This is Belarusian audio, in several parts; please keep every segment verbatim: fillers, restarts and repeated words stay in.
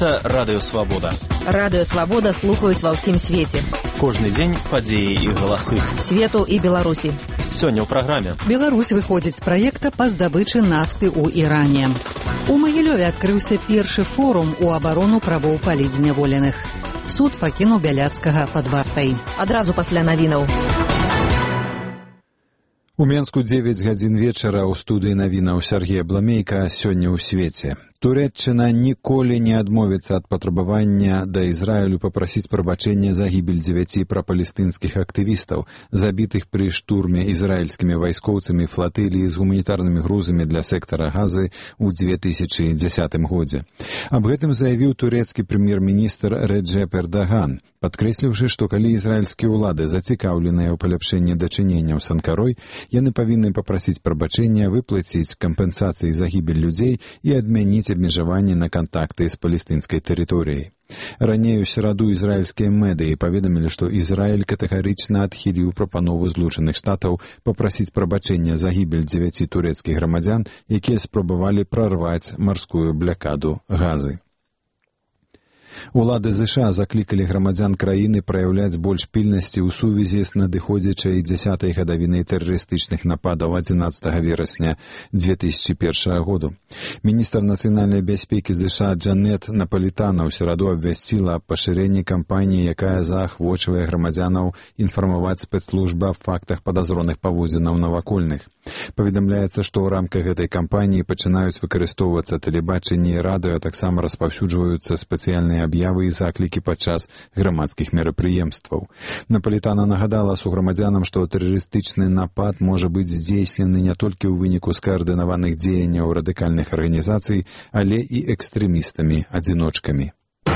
Гэта Радыё Свабода. Радыё Свабода слухаюць ва ўсім свеце. Кожны дзень падзеі і галасы. Свету і Беларусі. Сёння ў праграме. Беларусь выходзіць з праекта па здабычы нафты ў Іране. У Магілёве адкрыўся першы форум у абарону правоў палітзняволеных. Суд пакінуў Бяляцкага пад вартай. Адразу пасля навінаў. У Менску дзевяць гадзін вечара ў студыі навінаў Сергея Бламейка сёння ў свеце. Турэччына ніколі не адмовіцца ад патрабавання да Ізраілю папрасіць прабачэння за гібель дзевяці прапалестынскіх актывістаў, забітых пры штурме ізраільскімі вайскоўцамі флатыліі з гуманітарнымі грузамі для сектара Газы ў дзве тысячы дзесятым годзе. Аб гэтым заявіў турэцкі прэм'ер-міністр Реджеп Эрдаган, падкрэсліўшы, што калі ізраільскія ўлады зацікаўленыя ў паляпшэнні дачыненняў з Анкарой, яны павінны папрасіць прабачэння, выплаціць кампенсацыі за гібель людзей і адмяніць абмежаванні на кантакты з палестынскай тэрыторыяй. Раней у сераду ізраільскія медыі паведамілі, што Ізраіль катэгарычна адхіліў прапанову Злучаных Штатаў папрасіць прабачэння за гібель дзевяці турэцкіх грамадзян, якія спрабавалі прарваць марскую блякаду Газы. Улады ЗША заклікалі грамадзян краіны праяўляць больш пільнасці ў сувязі з надыходзячай дзясятай гадавінай тэрарыстычных нападаў адзінаццатага верасня дзве тысячы першага году. Міністр нацыянальнай бяспекі ЗША Джанет Напалітана ў сераду абвясціла аб пашырэнні кампаніі, якая заахвочвае грамадзянаў інфармаваць спецслужбы аб фактах падазроных паводзінаў навакольных. Паведамляецца, што ў рамках гэтай кампаніі пачынаюць выкарыстоўвацца тэлебачанне і радыё, а таксама распаўсюджваюцца спецыяльныя аб'явы і заклікі падчас грамадскіх мерапрыемстваў. Напалітана нагадала суграмадзянам, што тэрарыстычны напад можа быць здзейснены не толькі ў выніку скаардынаваных дзеянняў радыкальных арганізацый, але і экстрэмістамі-адзіночкамі.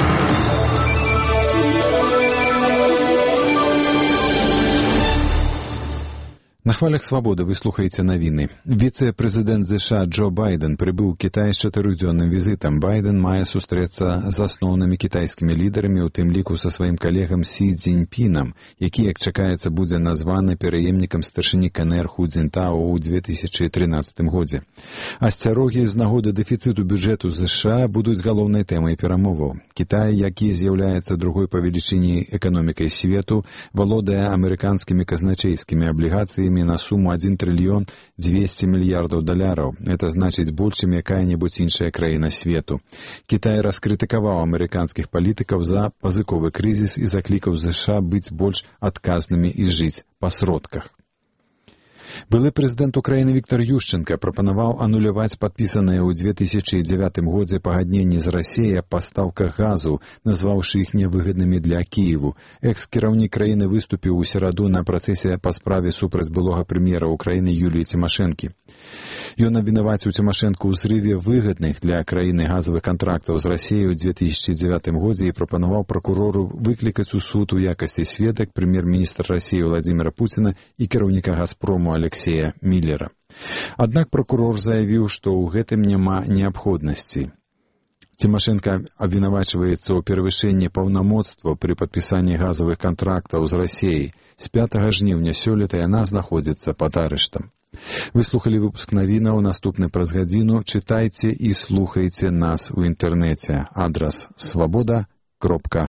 На хвалях свабоды вы слухаеце навіны. Віцэ-прэзідэнт ЗША Джо Байден прыбыў у Кітай з чатырохдзённым візітам. Байден мае сустрэцца з асноўнымі кітайскімі лідарамі, у тым ліку са сваім калегам Сі Цзіньпінам, які, як чакаецца, будзе названы пераемнікам старшыні КНР Ху Цзінтао ў дзве тысячы трынаццатым годзе. Асцярогі з нагоды дэфіцыту бюджэту ЗША будуць галоўнай тэмай перамоваў. Кітай, які з'яўляецца другой па велічыні эканомікай свету, валодае амерыканскімі казначейскімі аблігацыямі на суму адзін трыльён дзвесце мільярдаў даляраў. Это значыць больш, чым якая-небудзь іншая краіна свету. Кітай раскрытыкаваў амерыканскіх палітыкаў за пазыковы крызіс і заклікаў ЗША быць больш адказнымі і жыць па сродках. Былы прэзідэнт Украіны Віктор Ющенка прапанаваў ануляваць падпісаныя ў дзве тысячы дзявятым годзе пагадненні з Расіяй аб пастаўках газу, назваўшы іх нявыгаднымі для Кіеву. Экс-кіраўнік краіны выступіў у сераду на працэсе па справе супраць былога прэм'ера Украіны Юліі Цімашэнкі. Ён абвінаваціў Цімашэнку ў зрыве выгадных для краіны газавых кантрактаў з Расіяй у дзве тысячы дзявятым годзе і прапанаваў пракурору выклікаць у суд у якасці сведак прэм'ер-міністра Расіі Владзіміра Пуціна і кіраўніка Газпрому Алексея Міллера. Аднак пракурор заявіў, што ў гэтым няма неабходнасці. Цімашэнка абвінавачваецца ў перавышэнні паўнамоцтва пры падпісанні газавых кантрактаў з Расіяй. З пятага жніўня сёлета яна знаходзіцца пад арыштам. Вы слухалі выпуск навінаў, наступны праз гадзіну. Чытайце і слухайце нас у інтэрнэце. Адрас свабода кропка